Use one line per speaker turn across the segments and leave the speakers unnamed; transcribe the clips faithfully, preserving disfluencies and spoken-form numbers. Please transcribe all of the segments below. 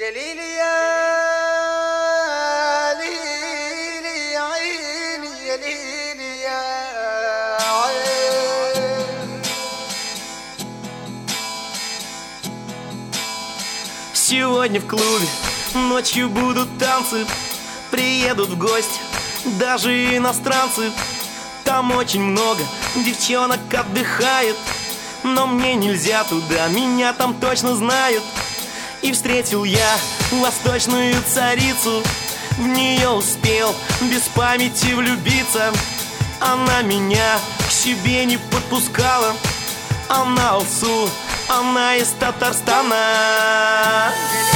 يا ليلي يا ليلي يا عيني يا ليلي يا عيني.
Сегодня в клубе ночью будут танцы, приедут в гости даже иностранцы. Там очень много девчонок отдыхает, но мне нельзя туда, меня там точно знают. И встретил я восточную царицу, в нее успел без памяти влюбиться. Она меня к себе не подпускала, она алсу, она из Татарстана.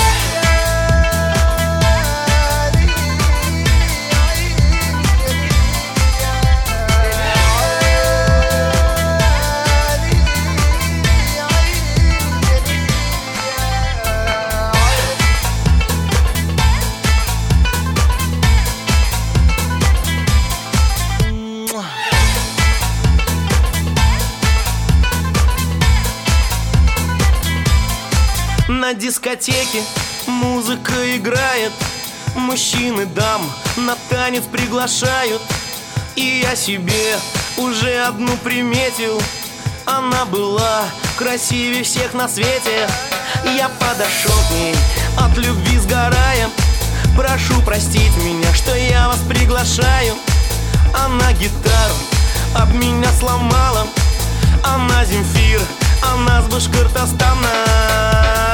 На дискотеке музыка играет, мужчины дам на танец приглашают. И я себе уже одну приметил, она была красивее всех на свете. Я подошел к ней, от любви сгорая, прошу простить меня, что я вас приглашаю. Она гитару об меня сломала, она Земфир, она с Башкортостана.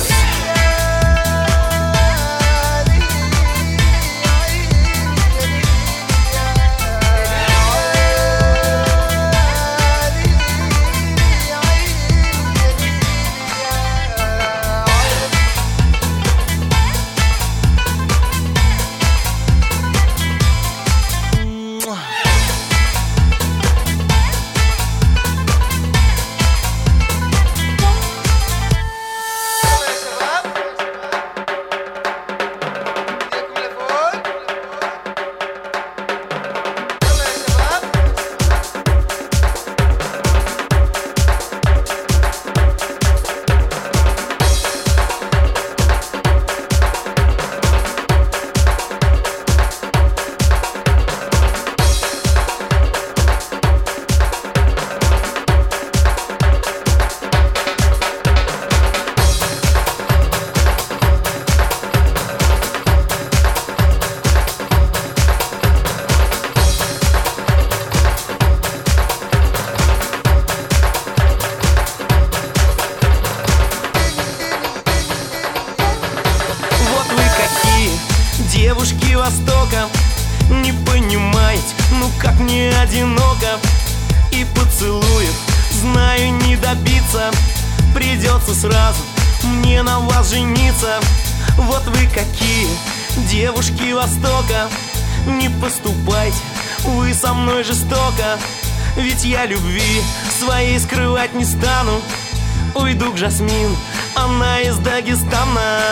Девушки Востока, не понимаете, ну как мне одиноко. И поцелуев, знаю, не добиться, придется сразу мне на вас жениться. Вот вы какие, девушки Востока, не поступайте вы со мной жестоко. Ведь я любви своей скрывать не стану, уйду к Жасмин, она из Дагестана.